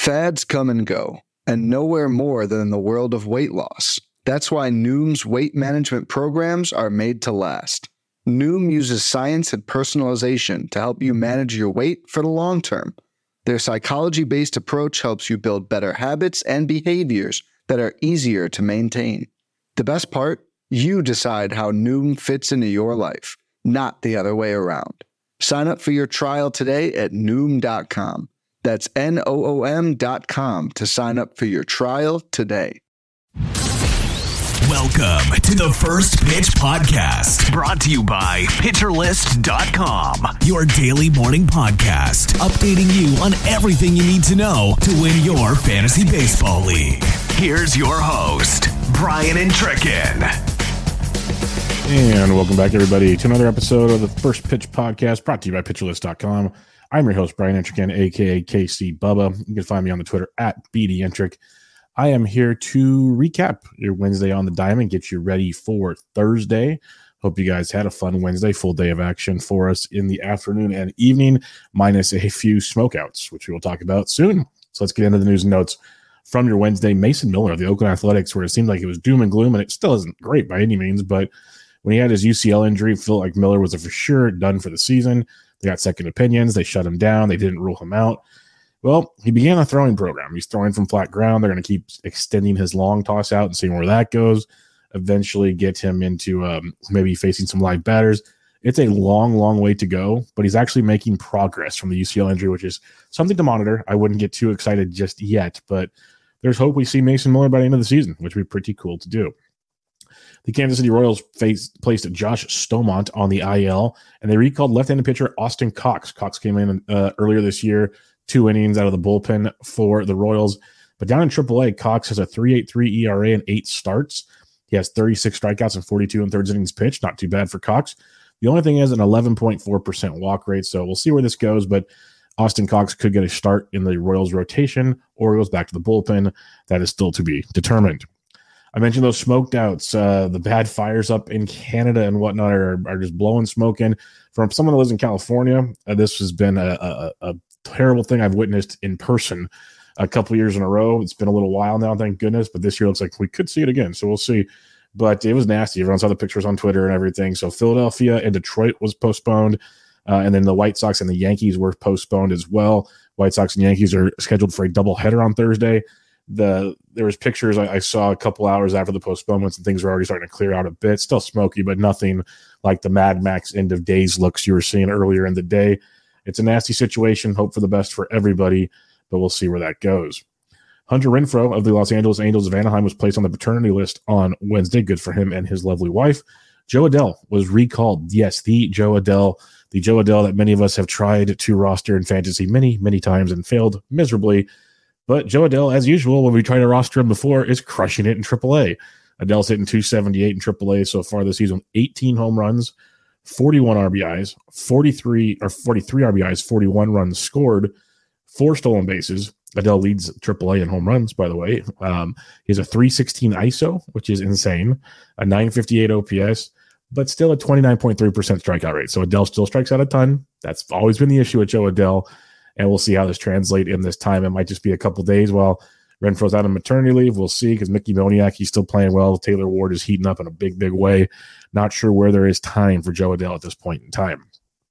Fads come and go, and nowhere more than in the world of weight loss. That's why Noom's weight management programs are made to last. Noom uses science and personalization to help you manage your weight for the long term. Their psychology-based approach helps you build better habits and behaviors that are easier to maintain. The best part? You decide how Noom fits into your life, not the other way around. Sign up for your trial today at Noom.com. That's Noom.com to sign up for your trial today. Welcome to the First Pitch Podcast, brought to you by PitcherList.com, your daily morning podcast, updating you on everything you need to know to win your fantasy baseball league. Here's your host, Brian Intrikin. And welcome back, everybody, to another episode of the First Pitch Podcast, brought to you by PitcherList.com. I'm your host, Brian Intrikin, a.k.a. KC Bubba. You can find me on the Twitter at BDintric. I am here to recap your Wednesday on the diamond, get you ready for Thursday. Hope you guys had a fun Wednesday, full day of action for us in the afternoon and evening, minus a few smokeouts, which we will talk about soon. So let's get into the news and notes from your Wednesday. Mason Miller of the Oakland Athletics, where it seemed like it was doom and gloom, and it still isn't great by any means, but when he had his UCL injury, it felt like Miller was for sure done for the season. They got second opinions. They shut him down. They didn't rule him out. Well, he began a throwing program. He's throwing from flat ground. They're going to keep extending his long toss out and seeing where that goes. Eventually get him into maybe facing some live batters. It's a long, long way to go, but he's actually making progress from the UCL injury, which is something to monitor. I wouldn't get too excited just yet, but there's hope we see Mason Miller by the end of the season, which would be pretty cool to do. The Kansas City Royals placed Josh Stomont on the IL, and they recalled left-handed pitcher Austin Cox. Cox came in earlier this year, 2 innings out of the bullpen for the Royals. But down in AAA, Cox has a 3.83 ERA and 8 starts. He has 36 strikeouts and 42 and thirds innings pitched. Not too bad for Cox. The only thing is an 11.4% walk rate, so we'll see where this goes. But Austin Cox could get a start in the Royals rotation, or he goes back to the bullpen. That is still to be determined. I mentioned those smoked outs. The bad fires up in Canada and whatnot are just blowing smoke in. From someone that lives in California, this has been a terrible thing I've witnessed in person a couple years in a row. It's been a little while now, thank goodness, but this year looks like we could see it again, so we'll see. But it was nasty. Everyone saw the pictures on Twitter and everything. So Philadelphia and Detroit was postponed, and then the White Sox and the Yankees were postponed as well. White Sox and Yankees are scheduled for a doubleheader on Thursday. There was pictures I saw a couple hours after the postponements, and things were already starting to clear out a bit. Still smoky, but nothing like the Mad Max end of days looks you were seeing earlier in the day. It's a nasty situation. Hope for the best for everybody, but we'll see where that goes. Hunter Renfroe of the Los Angeles Angels of Anaheim was placed on the paternity list on Wednesday. Good for him and his lovely wife. Jo Adell was recalled. Yes, the Jo Adell that many of us have tried to roster in fantasy many, many times and failed miserably. But Jo Adell, as usual, when we tried to roster him before, is crushing it in AAA. Adell's hitting 278 in AAA so far this season, 18 home runs, 41 RBIs, 43 RBIs, 41 runs scored, 4 stolen bases. Adell leads AAA in home runs, by the way. He has a 316 ISO, which is insane, a 958 OPS, but still a 29.3% strikeout rate. So Adell still strikes out a ton. That's always been the issue with Jo Adell. And we'll see how this translates in this time. It might just be a couple days while Renfroe's out on maternity leave. We'll see, because Mickey Moniak, he's still playing well. Taylor Ward is heating up in a big, big way. Not sure where there is time for Jo Adell at this point in time.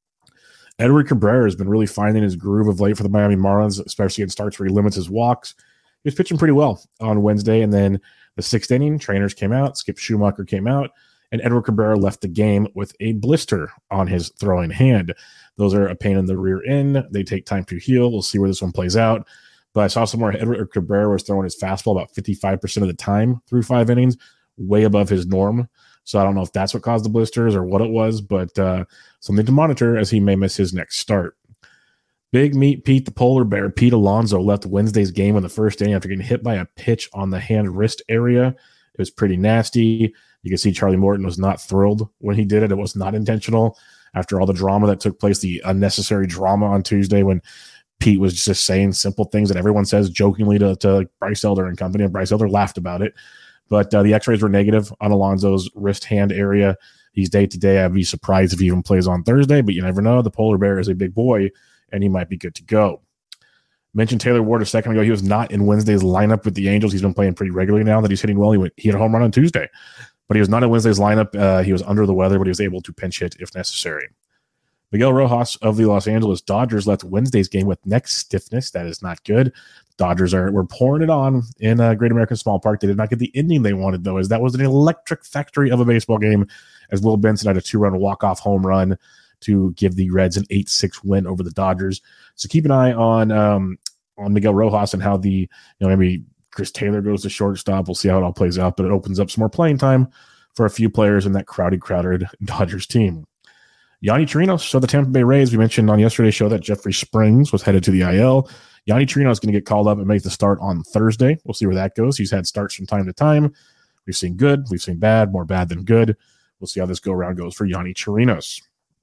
Edward Cabrera has been really finding his groove of late for the Miami Marlins, especially in starts where he limits his walks. He was pitching pretty well on Wednesday, and then the 6th inning, trainers came out, Skip Schumacher came out, and Edward Cabrera left the game with a blister on his throwing hand. Those are a pain in the rear end. They take time to heal. We'll see where this one plays out. But I saw somewhere Edward Cabrera was throwing his fastball about 55% of the time through 5 innings, way above his norm. So I don't know if that's what caused the blisters or what it was, but something to monitor as he may miss his next start. Big Meat Pete, the polar bear, Pete Alonso, left Wednesday's game in the first inning after getting hit by a pitch on the hand-wrist area. It was pretty nasty. You can see Charlie Morton was not thrilled when he did it. It was not intentional. After all the drama that took place, the unnecessary drama on Tuesday when Pete was just saying simple things that everyone says jokingly to Bryce Elder and company, and Bryce Elder laughed about it. But the x-rays were negative on Alonso's wrist-hand area. He's day-to-day. I'd be surprised if he even plays on Thursday, but you never know. The polar bear is a big boy, and he might be good to go. Mentioned Taylor Ward a second ago. He was not in Wednesday's lineup with the Angels. He's been playing pretty regularly now that he's hitting well. He hit a home run on Tuesday, but he was not in Wednesday's lineup. He was under the weather, but he was able to pinch hit if necessary. Miguel Rojas of the Los Angeles Dodgers left Wednesday's game with neck stiffness. That is not good. Dodgers were pouring it on in Great American Small Park. They did not get the ending they wanted, though, as that was an electric factory of a baseball game, as Will Benson had a 2-run walk-off home run to give the Reds an 8-6 win over the Dodgers. So keep an eye on Miguel Rojas and how maybe Chris Taylor goes to shortstop. We'll see how it all plays out, but it opens up some more playing time for a few players in that crowded Dodgers team. Yonny Chirinos of the Tampa Bay Rays. We mentioned on yesterday's show that Jeffrey Springs was headed to the IL. Yonny Chirinos is going to get called up and make the start on Thursday. We'll see where that goes. He's had starts from time to time. We've seen good. We've seen bad. More bad than good. We'll see how this go-around goes for Yonny Chirinos.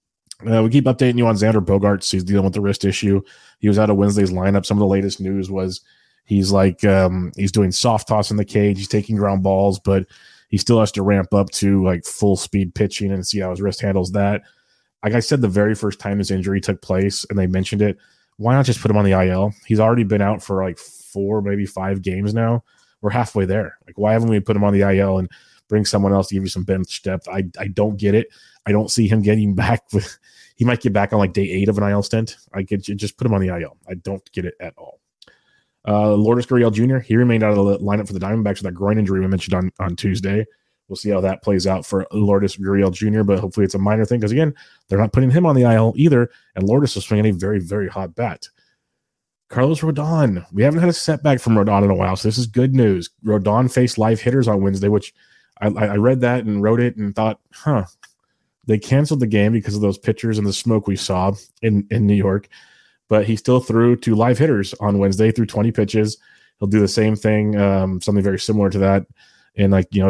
We keep updating you on Xander Bogaerts. He's dealing with the wrist issue. He was out of Wednesday's lineup. Some of the latest news was he's doing soft toss in the cage. He's taking ground balls, but he still has to ramp up to full speed pitching and see how his wrist handles that. Like I said, the very first time this injury took place and they mentioned it, why not just put him on the IL? He's already been out for 4, maybe 5 games now. We're halfway there. Why haven't we put him on the IL and bring someone else to give you some bench depth? I don't get it. I don't see him getting back. He might get back on day 8 of an IL stint. Just put him on the IL. I don't get it at all. Lourdes Gurriel Jr., he remained out of the lineup for the Diamondbacks with that groin injury we mentioned on Tuesday. We'll see how that plays out for Lourdes Gurriel Jr., but hopefully it's a minor thing because, again, they're not putting him on the IL either, and Lourdes is swinging a very, very hot bat. Carlos Rodon. We haven't had a setback from Rodon in a while, so this is good news. Rodon faced live hitters on Wednesday, which I read that and wrote it and thought, they canceled the game because of those pitchers and the smoke we saw in New York, but he still threw to live hitters on Wednesday, threw 20 pitches. He'll do the same thing, something very similar to that in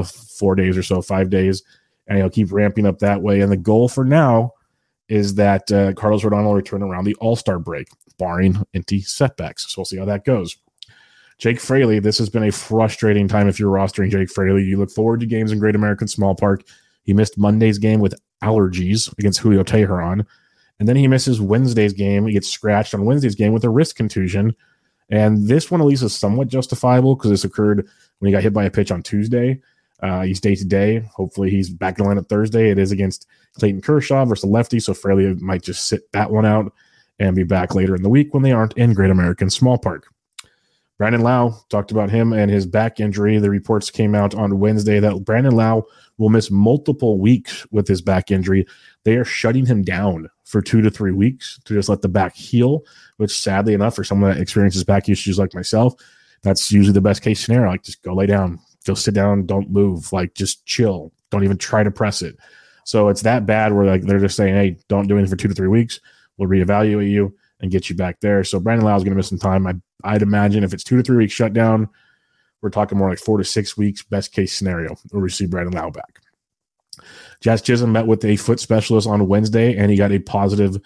4 days or so, 5 days, and he'll keep ramping up that way. And the goal for now is that Carlos Rodon will return around the All-Star break, barring any setbacks. So we'll see how that goes. Jake Fraley, this has been a frustrating time if you're rostering Jake Fraley. You look forward to games in Great American Small Park. He missed Monday's game with allergies against Julio Teheran, and then he misses Wednesday's game. He gets scratched on Wednesday's game with a wrist contusion. And this one at least is somewhat justifiable because this occurred when he got hit by a pitch on Tuesday. He's day-to-day. Hopefully he's back in the lineup Thursday. It is against Clayton Kershaw versus a lefty, so Fraley might just sit that one out and be back later in the week when they aren't in Great American Small Park. Brandon Lau, talked about him and his back injury. The reports came out on Wednesday that Brandon Lau will miss multiple weeks with his back injury. They are shutting him down for 2 to 3 weeks to just let the back heal, which sadly enough, for someone that experiences back issues like myself, that's usually the best case scenario. Just go lay down, just sit down, don't move, just chill. Don't even try to press it. So it's that bad where they're just saying, hey, don't do anything for 2 to 3 weeks. We'll reevaluate you and get you back there. So Brandon Lau is going to miss some time. I'd imagine if it's 2 to 3 weeks shutdown, we're talking more 4 to 6 weeks, best case scenario, where we see Brandon Lau back. Jazz Chisholm met with a foot specialist on Wednesday, and he got a positive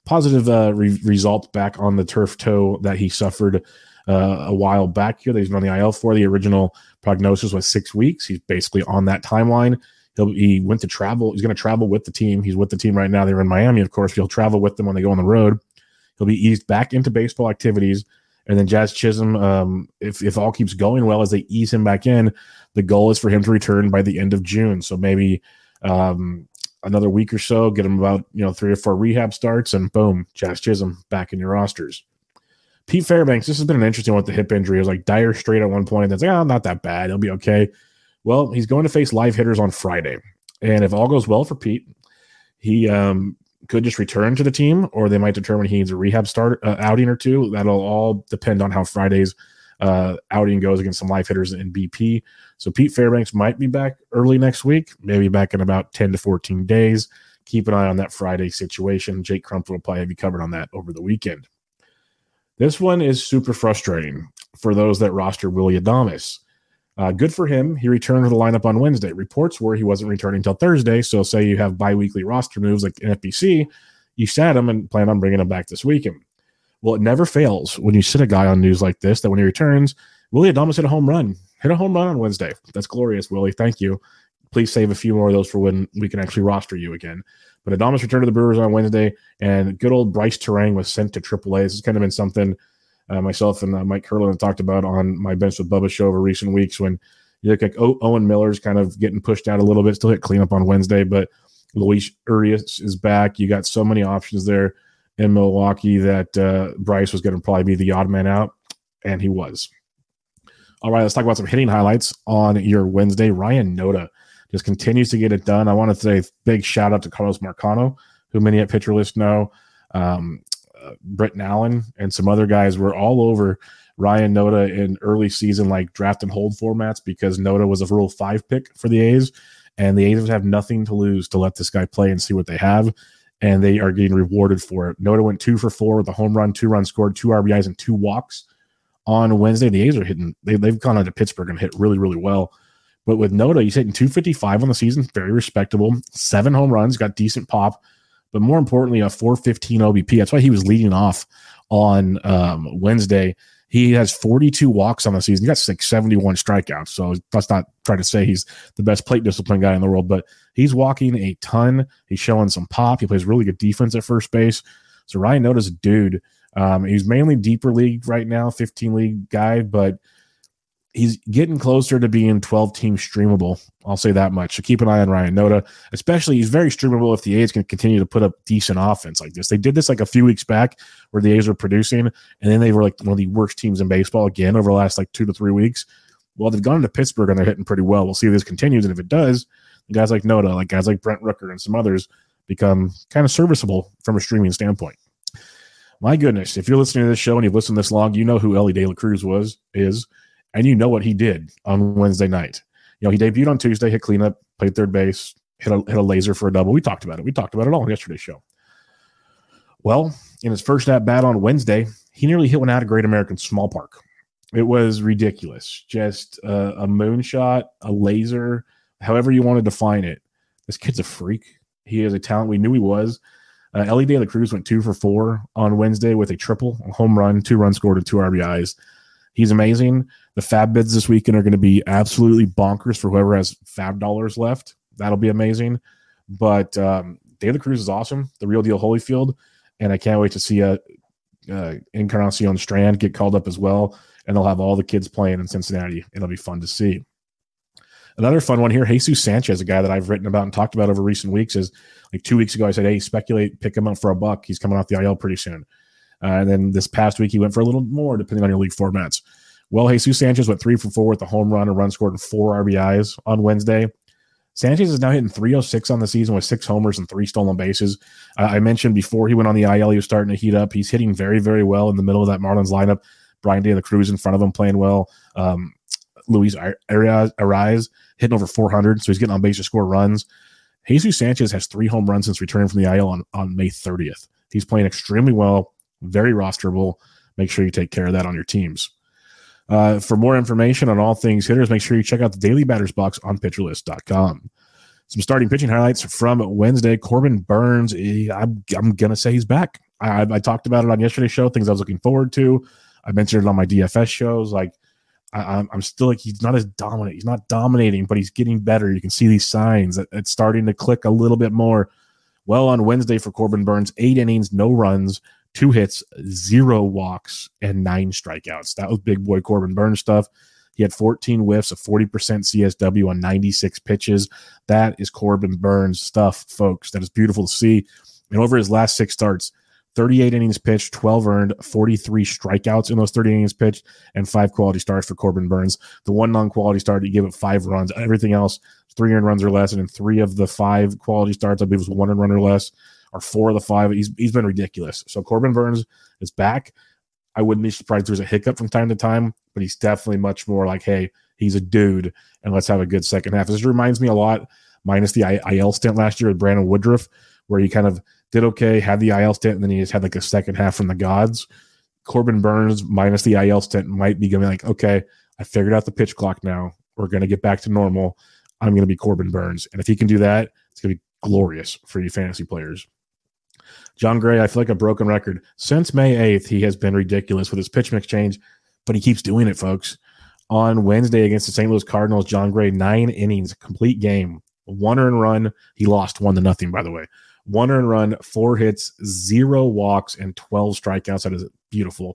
result back on the turf toe that he suffered a while back here that he's been on the IL for. The original prognosis was 6 weeks. He's basically on that timeline. He went to travel. He's going to travel with the team. He's with the team right now. They're in Miami, of course. He'll travel with them when they go on the road. He'll be eased back into baseball activities. And then Jazz Chisholm, if all keeps going well as they ease him back in, the goal is for him to return by the end of June. So maybe another week or so, get him about 3 or 4 rehab starts, and boom, Jazz Chisholm back in your rosters. Pete Fairbanks, this has been an interesting one with the hip injury. It was dire straight at one point. That's not that bad. He'll be okay. Well, he's going to face live hitters on Friday. And if all goes well for Pete, he could just return to the team, or they might determine he needs a rehab outing or two. That'll all depend on how Friday's outing goes against some live hitters in BP. So Pete Fairbanks might be back early next week, maybe back in about 10 to 14 days. Keep an eye on that Friday situation. Jake Crumpler will probably have you covered on that over the weekend. This one is super frustrating for those that roster Willy Adames. Good for him. He returned to the lineup on Wednesday. Reports were he wasn't returning until Thursday. So say you have bi-weekly roster moves like NFBC, you sat him and plan on bringing him back this weekend. Well, it never fails when you sit a guy on news like this that when he returns, Willy Adames hit a home run. Hit a home run on Wednesday. That's glorious, Willie. Thank you. Please save a few more of those for when we can actually roster you again. But Adames returned to the Brewers on Wednesday, and good old Bryce Terang was sent to AAA. This has kind of been something myself and Mike Curlin have talked about on my Bench with Bubba show over recent weeks, when you look like Owen Miller's kind of getting pushed out a little bit, still hit cleanup on Wednesday, but Luis Urias is back. You got so many options there in Milwaukee that Bryce was going to probably be the odd man out, and he was. All right, let's talk about some hitting highlights on your Wednesday. Ryan Noda just continues to get it done. I want to say big shout out to Carlos Marcano, who many at Pitcher List know. Britton Allen and some other guys were all over Ryan Noda in early season, like draft and hold formats, because Noda was a Rule 5 pick for the A's, and the A's have nothing to lose to let this guy play and see what they have, and they are getting rewarded for it. Noda went 2 for 4 with a home run, 2 runs scored, 2 RBIs, and 2 walks on Wednesday. The A's are hitting, they've gone into Pittsburgh and hit really, really well. But with Noda, he's hitting 255 on the season, very respectable, 7 home runs, got decent pop, but more importantly, a 415 OBP. That's why he was leading off on Wednesday. He has 42 walks on the season. He got like 71 strikeouts. So that's not trying to say he's the best plate discipline guy in the world, but he's walking a ton. He's showing some pop. He plays really good defense at first base. So Ryan Noda's a dude. He's mainly deeper league right now, 15 league guy, but he's getting closer to being 12-team streamable. I'll say that much. So keep an eye on Ryan Noda, especially he's very streamable if the A's can continue to put up decent offense like this. They did this like a few weeks back where the A's were producing, and then they were like one of the worst teams in baseball again over the last like 2 to 3 weeks. Well, they've gone to Pittsburgh and they're hitting pretty well. We'll see if this continues, and if it does, guys like Noda, like guys like Brent Rooker and some others become kind of serviceable from a streaming standpoint. My goodness, if you're listening to this show and you've listened this long, you know who Elly De La Cruz is, and you know what he did on Wednesday night. You know, he debuted on Tuesday, hit cleanup, played third base, hit a laser for a double. We talked about it. We talked about it all on yesterday's show. Well, in his first at-bat on Wednesday, he nearly hit one out of Great American Small Park. It was ridiculous. Just a moonshot, a laser, however you want to define it. This kid's a freak. He is a talent. We knew he was. Elly De La Cruz went 2 for 4 on Wednesday with a triple, a home run, 2 runs scored, and 2 RBIs. He's amazing. The fab bids this weekend are going to be absolutely bonkers for whoever has fab dollars left. That'll be amazing. But De La Cruz is awesome, the real deal Holyfield, and I can't wait to see Encarnacion Strand get called up as well, and they'll have all the kids playing in Cincinnati. It'll be fun to see. Another fun one here, Jesus Sanchez, a guy that I've written about and talked about over recent weeks, is like 2 weeks ago I said, hey, speculate, pick him up for $1. He's coming off the IL pretty soon. And then this past week, he went for a little more, depending on your league formats. Well, Jesus Sanchez went 3 for 4 with a home run, a run scored, and 4 RBIs on Wednesday. Sanchez is now hitting 306 on the season with 6 homers and 3 stolen bases. I mentioned before he went on the IL, he was starting to heat up. He's hitting very, very well in the middle of that Marlins lineup. Brian De La Cruz in front of him playing well. Luis Arias hitting over 400, so he's getting on base to score runs. Jesus Sanchez has 3 home runs since returning from the IL on May 30th. He's playing extremely well. Very rosterable. Make sure you take care of that on your teams. For more information on all things hitters, make sure you check out the Daily Batters Box on PitcherList.com. Some starting pitching highlights from Wednesday. Corbin Burns, I'm going to say he's back. I talked about it on yesterday's show, things I was looking forward to. I mentioned it on my DFS shows. Like, I'm still like, he's not as dominant. He's not dominating, but he's getting better. You can see these signs. It's starting to click a little bit more. Well, on Wednesday for Corbin Burns, 8 innings, no runs, 2 hits, 0 walks, and 9 strikeouts. That was big boy Corbin Burns stuff. He had 14 whiffs, a 40% CSW on 96 pitches. That is Corbin Burns stuff, folks. That is beautiful to see. And over his last 6 starts, 38 innings pitched, 12 earned, 43 strikeouts in those 30 innings pitched, and 5 quality starts for Corbin Burns. The one non-quality start, he gave it 5 runs. Everything else, 3 earned runs or less, and in 3 of the 5 quality starts, I believe it was 1 earned run or less, or 4 of the 5. He's been ridiculous. So Corbin Burns is back. I wouldn't be surprised if there's a hiccup from time to time, but he's definitely much more like, hey, he's a dude, and let's have a good second half. This reminds me a lot, minus the IL stint last year with Brandon Woodruff, where he kind of did okay, had the IL stint, and then he just had like a second half from the gods. Corbin Burns, minus the IL stint, might be going like, okay, I figured out the pitch clock now. We're going to get back to normal. I'm going to be Corbin Burns. And if he can do that, it's going to be glorious for you fantasy players. John Gray, I feel like a broken record. Since May 8th, he has been ridiculous with his pitch mix change, but he keeps doing it, folks. On Wednesday against the St. Louis Cardinals, John Gray, 9 innings, complete game, 1 earned run. He lost 1-0, by the way. 1 earned run, 4 hits, 0 walks, and 12 strikeouts. That is beautiful.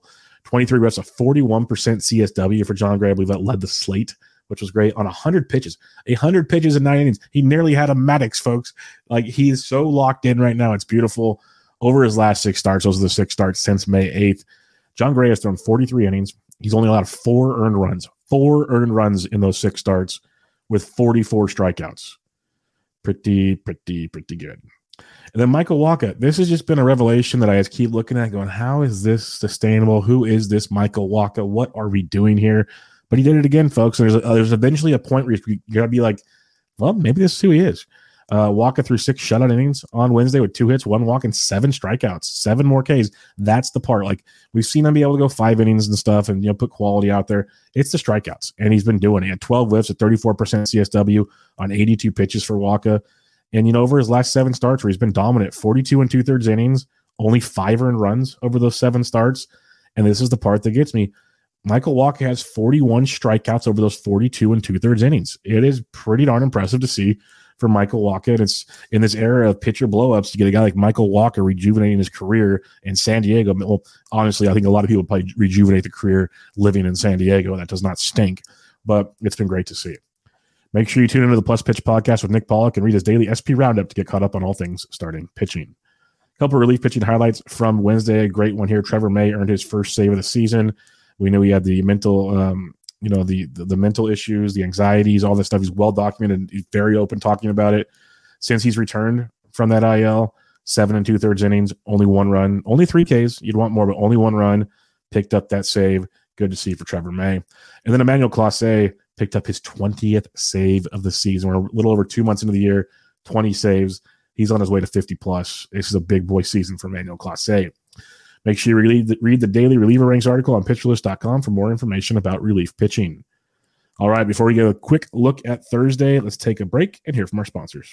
23 reps, a 41% CSW for Jon Gray. I believe that led the slate, which was great on 100 pitches. 100 pitches in 9 innings. He nearly had a Maddox, folks. Like, he is so locked in right now. It's beautiful. Over his last 6 starts, those are the 6 starts since May 8th. Jon Gray has thrown 43 innings. He's only allowed 4 earned runs. 4 earned runs in those 6 starts with 44 strikeouts. Pretty good. And then Michael Wacha. This has just been a revelation that I just keep looking at going, how is this sustainable? Who is this Michael Wacha? What are we doing here? But he did it again, folks. There's eventually a point where you got to be like, well, maybe this is who he is. Wacha threw 6 shutout innings on Wednesday with 2 hits, 1 walk, and 7 strikeouts, 7 more Ks. That's the part. Like, we've seen him be able to go 5 innings and stuff and, put quality out there. It's the strikeouts, and he's been doing it. He had 12 lifts at 34% CSW on 82 pitches for Wacha. And, over his last 7 starts where he's been dominant, 42 2/3 innings, only 5 earned runs over those 7 starts. And this is the part that gets me. Michael Wacha has 41 strikeouts over those 42 2/3 innings. It is pretty darn impressive to see for Michael Wacha. And it's in this era of pitcher blowups to get a guy like Michael Wacha rejuvenating his career in San Diego. Well, honestly, I think a lot of people probably rejuvenate the career living in San Diego. That does not stink, but it's been great to see. Make sure you tune into the Plus Pitch podcast with Nick Pollock and read his daily SP roundup to get caught up on all things starting pitching. A couple of relief pitching highlights from Wednesday. A great one here. Trevor May earned his first save of the season. We knew he had the mental, the mental issues, the anxieties, all this stuff. He's well documented. He's very open talking about it. Since he's returned from that IL, 7 2/3 innings, only 1 run, only 3 Ks. You'd want more, but only 1 run. Picked up that save. Good to see for Trevor May. And then Emmanuel Clase picked up his 20th save of the season. We're a little over 2 months into the year, 20 saves. He's on his way to 50+. This is a big boy season for Emmanuel Clase. Make sure you read the daily reliever ranks article on pitcherlist.com for more information about relief pitching. All right, before we get a quick look at Thursday, let's take a break and hear from our sponsors.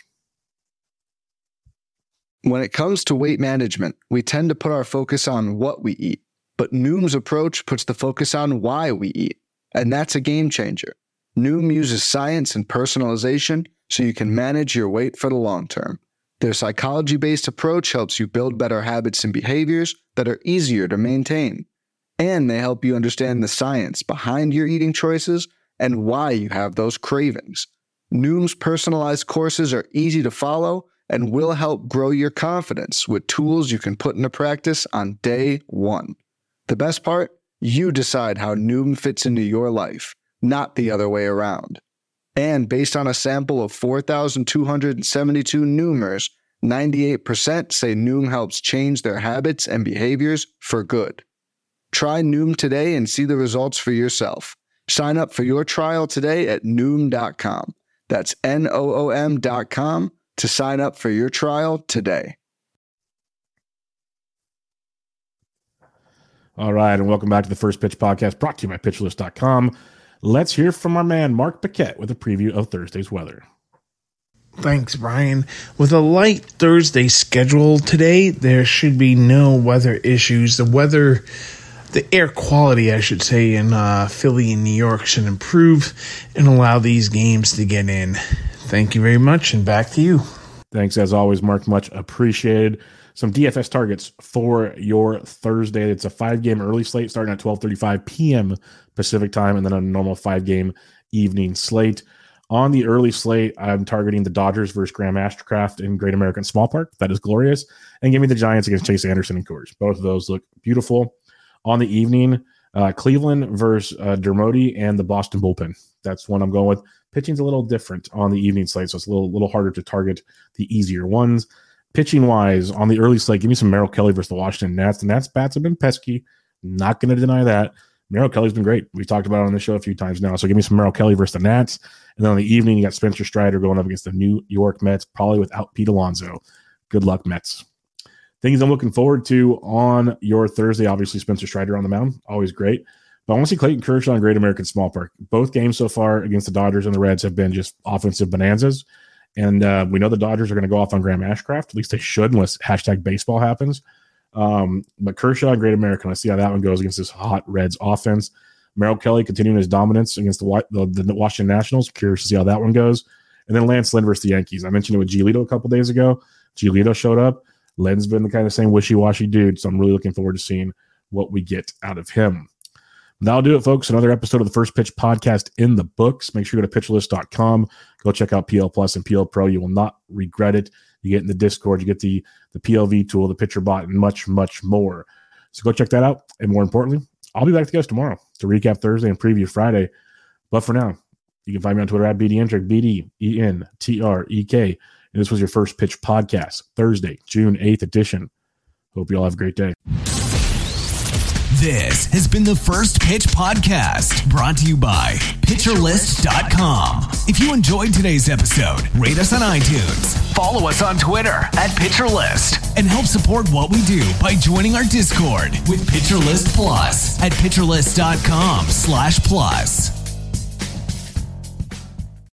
When it comes to weight management, we tend to put our focus on what we eat, but Noom's approach puts the focus on why we eat, and that's a game changer. Noom uses science and personalization so you can manage your weight for the long term. Their psychology-based approach helps you build better habits and behaviors that are easier to maintain. And they help you understand the science behind your eating choices and why you have those cravings. Noom's personalized courses are easy to follow and will help grow your confidence with tools you can put into practice on day 1. The best part? You decide how Noom fits into your life, not the other way around. And based on a sample of 4,272 Noomers, 98% say Noom helps change their habits and behaviors for good. Try Noom today and see the results for yourself. Sign up for your trial today at Noom.com. That's Noom.com to sign up for your trial today. All right, and welcome back to the First Pitch Podcast, brought to you by pitcherlist.com. Let's hear from our man, Mark Paquette, with a preview of Thursday's weather. Thanks, Brian. With a light Thursday schedule today, there should be no weather issues. The air quality, I should say, in Philly and New York should improve and allow these games to get in. Thank you very much, and back to you. Thanks, as always, Mark. Much appreciated. Some DFS targets for your Thursday. It's a 5-game early slate starting at 12:35 p.m. Pacific time, and then a normal 5-game evening slate. On the early slate, I'm targeting the Dodgers versus Graham Ashcraft in Great American Small Park. That is glorious. And give me the Giants against Chase Anderson and Coors. Both of those look beautiful. On the evening, Cleveland versus Dermody and the Boston bullpen. That's one I'm going with. Pitching's a little different on the evening slate, so it's a little harder to target the easier ones. Pitching-wise, on the early slate, give me some Merrill Kelly versus the Washington Nats. The Nats bats have been pesky. Not going to deny that. Merrill Kelly's been great. We've talked about it on the show a few times now. So give me some Merrill Kelly versus the Nats. And then on the evening, you got Spencer Strider going up against the New York Mets, probably without Pete Alonso. Good luck, Mets. Things I'm looking forward to on your Thursday, obviously Spencer Strider on the mound, always great. But I want to see Clayton Kershaw in Great American Small Park. Both games so far against the Dodgers and the Reds have been just offensive bonanzas. And we know the Dodgers are going to go off on Graham Ashcraft. At least they should, unless #baseball happens. But Kershaw and Great American, let's see how that one goes against this hot Reds offense. Merrill Kelly continuing his dominance against the Washington Nationals. Curious to see how that one goes. And then Lance Lynn versus the Yankees. I mentioned it with Giolito a couple days ago. Giolito showed up. Lynn's been the kind of same wishy-washy dude, so I'm really looking forward to seeing what we get out of him. That'll do it, folks. Another episode of the First Pitch Podcast in the books. Make sure you go to pitcherlist.com. Go check out PL Plus and PL Pro. You will not regret it. You get in the Discord. You get the PLV tool, the Pitcher Bot, and much, much more. So go check that out. And more importantly, I'll be back with you guys tomorrow to recap Thursday and preview Friday. But for now, you can find me on Twitter at BDentrek, BDENTREK. And this was your First Pitch Podcast, Thursday, June 8th edition. Hope you all have a great day. This has been the First Pitch Podcast, brought to you by PitcherList.com. If you enjoyed today's episode, rate us on iTunes, follow us on Twitter at PitcherList, and help support what we do by joining our Discord with PitcherList Plus at PitcherList.com/plus.